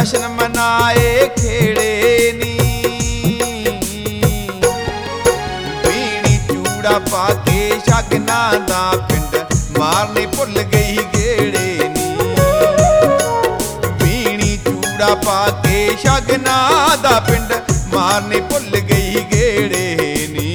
जश्न मनाए खेड़े नी। बीड़ी चूड़ा पाके शगना दा पिंड मारने भुल गई गेड़े नी। बीड़ी चूड़ा पाके शगना दा पिंड मारने भुल गई गेड़े नी।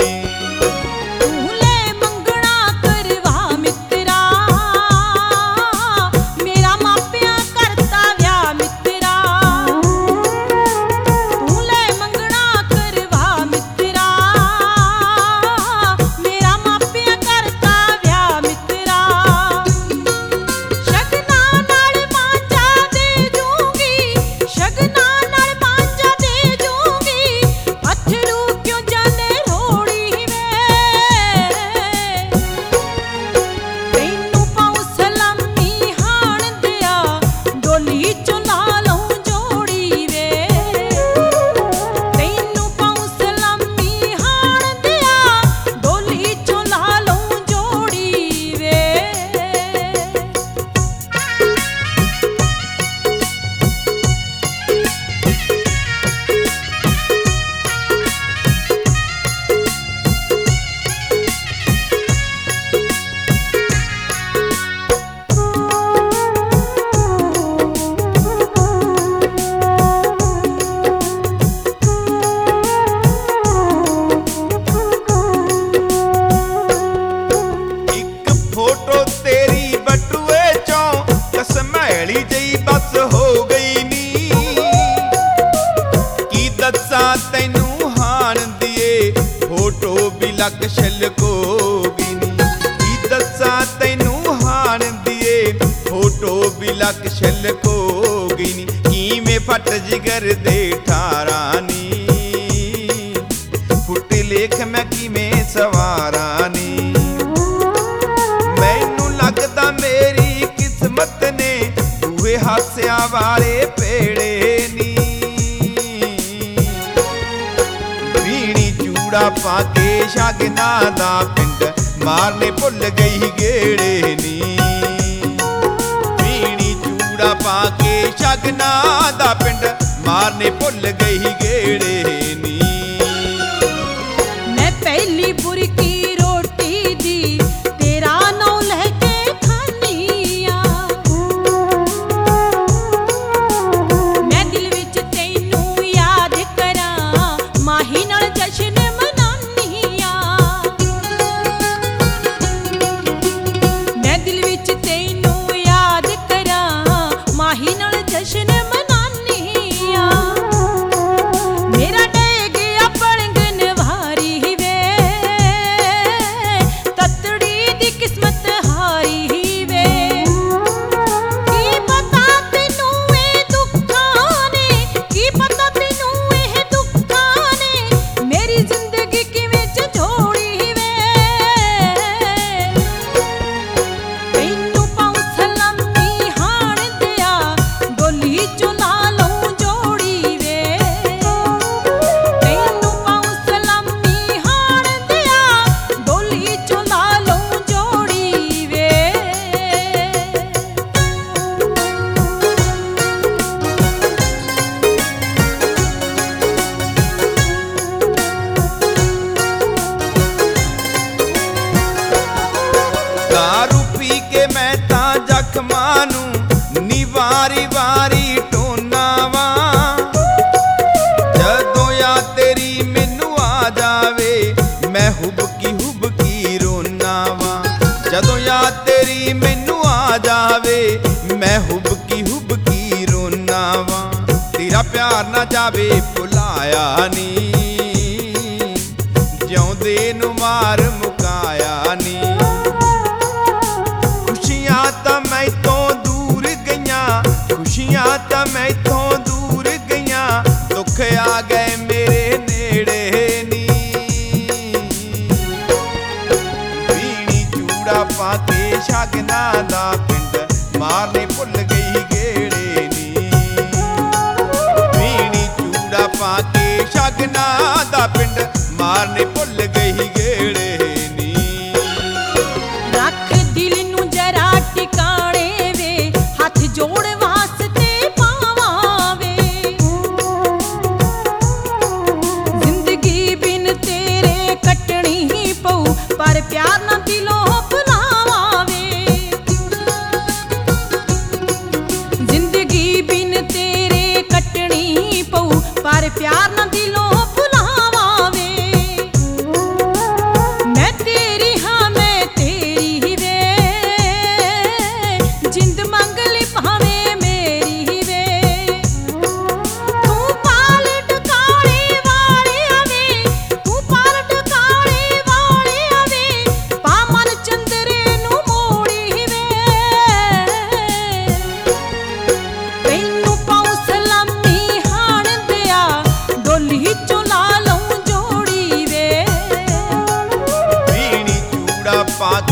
तैनू हाण दिए फोटो भी लग छलकोगी नी। की दसा तैनू हाण दिए फोटो भी लग छलकोगी नी। किवें फट जिगर दे ठारा नी। फुट लेख मैं किवें सवारा नी। मैनू लगदा मेरी किस्मत ने दूए हासिया वाले पेड़े नी। पाके शगना दा पिंड मारने भुल गई गेड़े नी। बीड़ी चूड़ा पाके शगना दा पिंड मारने भुल गई गेड़े नी। मैं पहली बुरकी रोटी दी तेरा नां लैके खानी आ। मैं दिल विच तैनू याद करां माही नाल जश्न वारी वारी टोना वा। जदों याद तेरी मैनू आ जावे मैं हुबकी रोना वा। जदों याद तेरी मैनू आ जावे मैं हुबकी रोना वा। तेरा प्यार ना जावे भुलाया नी। जिउंदे नू मार मुकाया नी। खुशियां तां मैतों दूर गईयां, खुशियां तां मैतों दूर गईयां, दुख आ गए मेरे नेड़े नी। बीड़ी चूड़ा पाके शगना दा पिंड मारने भुल गई गेड़े नी। बीड़ी चूड़ा पाके शगना दा पिंड मारने भुल गई गेड़े नी। रख दिल नू जरा टिकाणे वे, हाथ जोड़ वास्ते पावां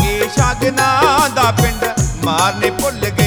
ਕੇ ਸ਼ਗਨਾਂ ਦਾ ਪਿੰਡ ਮਾਰਨੇ ਭੁੱਲ ਗਏ।